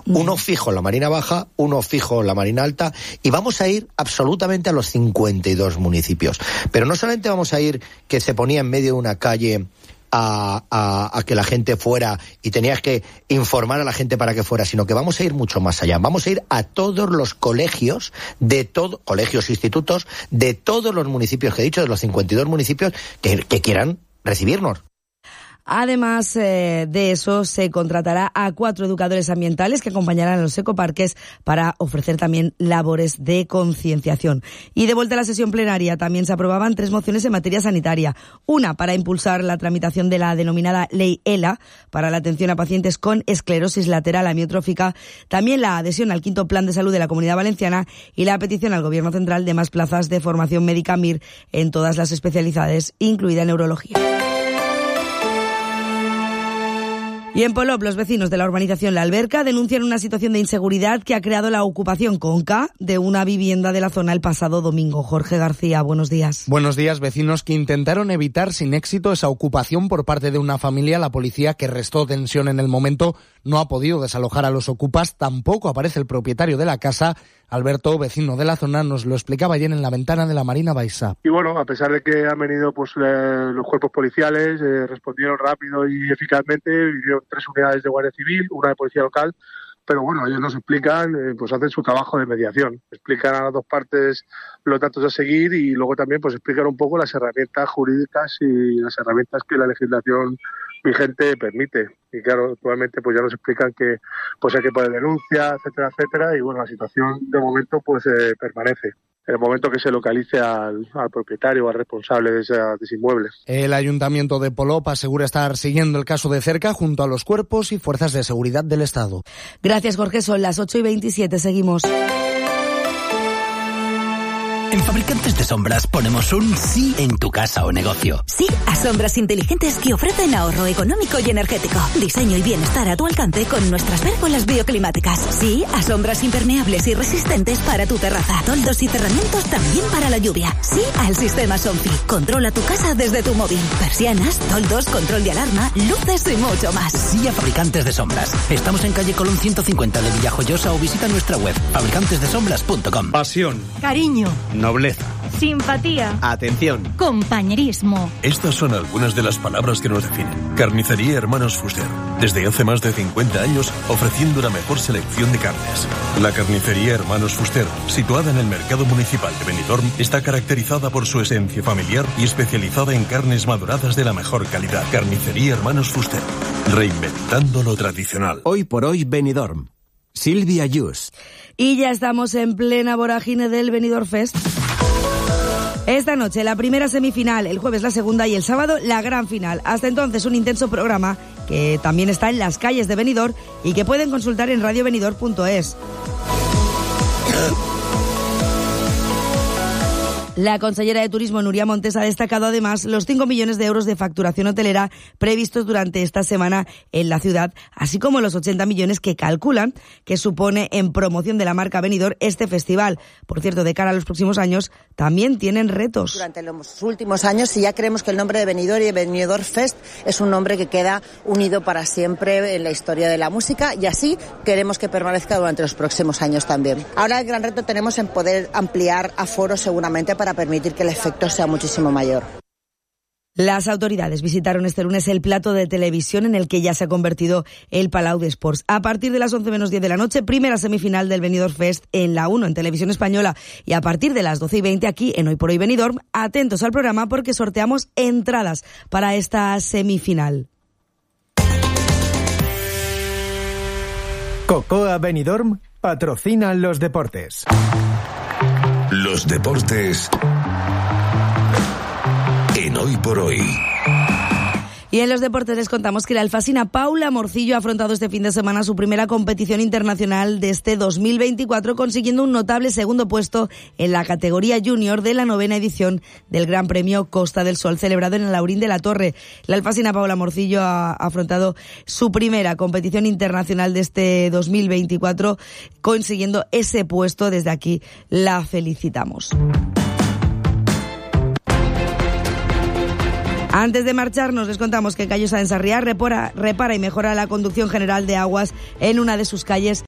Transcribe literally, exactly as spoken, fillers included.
Mm. Uno fijo en la Marina Baja, uno fijo en la Marina Alta, y vamos a ir absolutamente a los cincuenta y dos municipios. Pero no solamente vamos a ir que se ponía en medio de una calle A, a, a que la gente fuera y tenías que informar a la gente para que fuera, sino que vamos a ir mucho más allá. Vamos a ir a todos los colegios, de todo, colegios, institutos, de todos los municipios que he dicho, de los cincuenta y dos municipios que, que quieran recibirnos. Además eh, de eso, se contratará a cuatro educadores ambientales que acompañarán a los ecoparques para ofrecer también labores de concienciación. Y de vuelta a la sesión plenaria, también se aprobaban tres mociones en materia sanitaria. Una para impulsar la tramitación de la denominada Ley ELA para la atención a pacientes con esclerosis lateral amiotrófica, también la adhesión al quinto Plan de Salud de la Comunidad Valenciana y la petición al Gobierno Central de más plazas de formación médica M I R en todas las especialidades, incluida neurología. Y en Polop, los vecinos de la urbanización La Alberca denuncian una situación de inseguridad que ha creado la ocupación con K de una vivienda de la zona el pasado domingo. Jorge García, buenos días. Buenos días, vecinos que intentaron evitar sin éxito esa ocupación por parte de una familia. La policía, que restó tensión en el momento, no ha podido desalojar a los ocupas. Tampoco aparece el propietario de la casa. Alberto, vecino de la zona, nos lo explicaba ayer en la ventana de la Marina Baixa. Y bueno, a pesar de que han venido pues eh, los cuerpos policiales, eh, respondieron rápido y eficazmente, vinieron tres unidades de Guardia Civil, una de Policía Local, pero bueno, ellos nos explican, eh, pues hacen su trabajo de mediación, explican a las dos partes los datos a seguir y luego también pues explican un poco las herramientas jurídicas y las herramientas que la legislación vigente permite. Y claro, actualmente pues ya nos explican que pues hay que poner denuncia, etcétera, etcétera, y bueno, la situación de momento pues eh, permanece. En el momento que se localice al, al propietario o al responsable de, esa, de ese inmueble. El Ayuntamiento de Polop asegura estar siguiendo el caso de cerca junto a los cuerpos y fuerzas de seguridad del Estado. Gracias, Jorge. Son las ocho y veintisiete. Seguimos. En Fabricantes de Sombras ponemos un sí en tu casa o negocio. Sí a sombras inteligentes que ofrecen ahorro económico y energético. Diseño y bienestar a tu alcance con nuestras pérgolas bioclimáticas. Sí a sombras impermeables y resistentes para tu terraza. Toldos y cerramientos también para la lluvia. Sí al sistema Somfy. Controla tu casa desde tu móvil. Persianas, toldos, control de alarma, luces y mucho más. Sí a Fabricantes de Sombras. Estamos en calle Colón ciento cincuenta de Villajoyosa o visita nuestra web fabricantes de sombras punto com. Pasión. Cariño. Nobleza. Simpatía. Atención. Compañerismo. Estas son algunas de las palabras que nos definen. Carnicería Hermanos Fuster. Desde hace más de cincuenta años ofreciendo la mejor selección de carnes. La Carnicería Hermanos Fuster, situada en el Mercado Municipal de Benidorm, está caracterizada por su esencia familiar y especializada en carnes maduradas de la mejor calidad. Carnicería Hermanos Fuster. Reinventando lo tradicional. Hoy por hoy Benidorm. Silvia Yus. Y ya estamos en plena vorágine del Benidorm Fest. Esta noche la primera semifinal, el jueves la segunda y el sábado la gran final. Hasta entonces un intenso programa que también está en las calles de Benidorm y que pueden consultar en radio benidorm punto es. La consellera de Turismo, Nuria Montes, ha destacado además los cinco millones de euros de facturación hotelera previstos durante esta semana en la ciudad, así como los ochenta millones que calculan que supone en promoción de la marca Benidorm este festival. Por cierto, de cara a los próximos años, también tienen retos. Durante los últimos años, sí, ya creemos que el nombre de Benidorm y Benidorm Fest es un nombre que queda unido para siempre en la historia de la música y así queremos que permanezca durante los próximos años también. Ahora el gran reto tenemos en poder ampliar aforos seguramente para para permitir que el efecto sea muchísimo mayor. Las autoridades visitaron este lunes el plato de televisión en el que ya se ha convertido el Palau de Esports. A partir de las once menos diez de la noche, primera semifinal del Benidorm Fest en la uno en Televisión Española, y a partir de las doce y veinte aquí en Hoy por Hoy Benidorm, atentos al programa porque sorteamos entradas para esta semifinal. Cocoa Benidorm patrocina los deportes. Los deportes en Hoy por Hoy. Y en los deportes les contamos que la alfasina Paula Morcillo ha afrontado este fin de semana su primera competición internacional de este dos mil veinticuatro, consiguiendo un notable segundo puesto en la categoría junior de la novena edición del Gran Premio Costa del Sol, celebrado en el Laurín de la Torre. La alfasina Paula Morcillo ha afrontado su primera competición internacional de este dos mil veinticuatro, consiguiendo ese puesto. Desde aquí la felicitamos. Antes de marcharnos, les contamos que Callosa de Ensarriá repara, repara y mejora la conducción general de aguas en una de sus calles